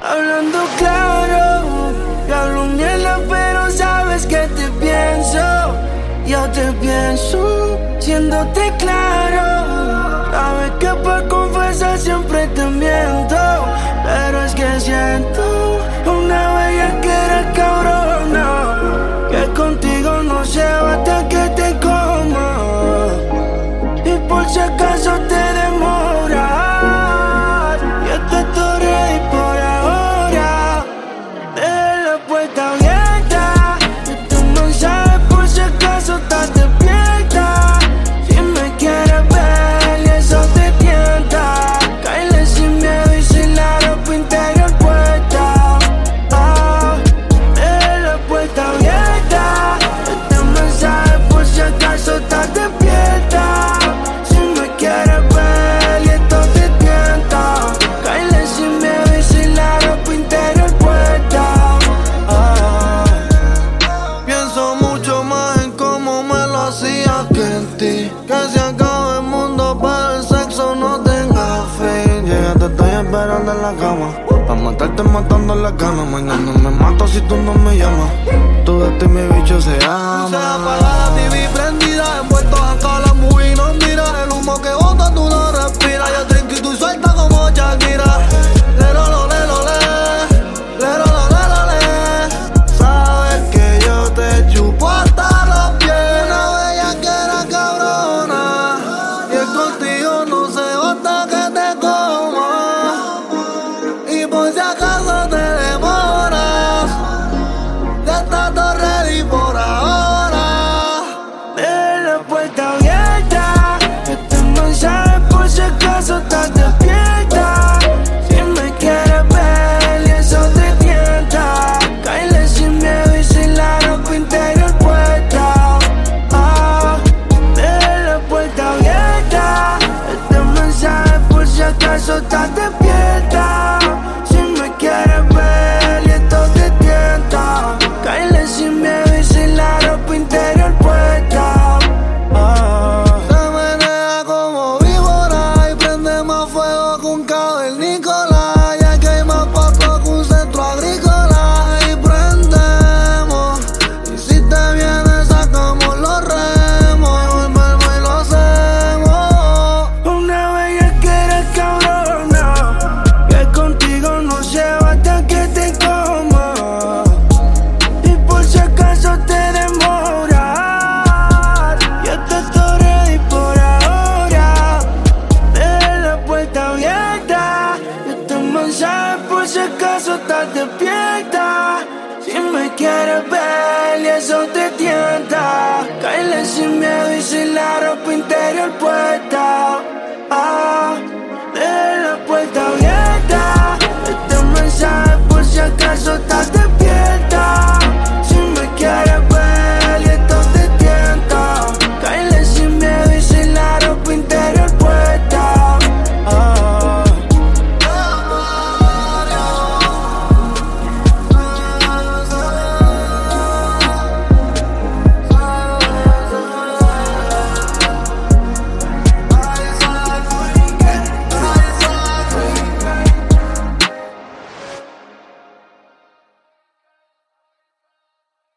Hablando claro, yo hablo mierda, pero sabes que te pienso. Yo te pienso, siéndote claro. Sabes que por confesar siempre te miento, pero es que siento una bellaquera cabrona, que contigo no se va hasta que te coma. Y por si acaso te demoras, yo te estoy ready por ahora. Deja la puerta abierta, este mensaje por si acaso estás despierta. Si me quieres ver y eso te tienta, cáele sin miedo y sin la ropa interior puesta. Deja la puerta abierta, este mensaje por si acaso estás despierta. Si me quieres ver y esto te tienta, cáele sin miedo y sin la ropa interior puesta. Pienso mucho más en cómo me lo hacías que en ti. Que se acabe el mundo, pero el sexo no tenga fin. Llega, te estoy esperando en la cama, pa' matarte matando en la cama. Mañana me mato si tú no me llamas. Tú de ti mi bicho se ama. Se apaga la TV prendida, envueltos acá la movie nos mira. El humo que bota tú no respiras. Yo trinco y tú suelta como Shakira. Lero lo le lo le, lero lo le lo le. Sabes que yo te chupo hasta los pies. Una bellaquera cabrona, y es contigo no se va hasta que te coma. Y por si acaso te demoras, ya está todo ready por ahora. Deja la puerta abierta, este mensaje por si acaso estás despierta. Si me quieres ver y eso te tienta, cáele sin miedo y sin la ropa interior puesta. Deja la puerta abierta, este mensaje por si acaso estás despierta. Si me quieres ver y esto te tienta, cáele sin miedo y sin la ropa interior puesta. Se menea como víbora y prende más fuego que un cavernícola. Ya que hay más pasto que un centro agrícola. Y prendemos, y si te vienes sacamos los remos. Y volvemos y lo hacemos. Una bellaquera cabrona, que contigo no se va hasta que te coma. Y por si acaso te demoras, yo te estoy ready por ahora. Deja la puerta abierta, este mensaje por si acaso estás despierta. Si me quieres ver y eso te tienta, cáele sin miedo y sin la ropa interior puesta.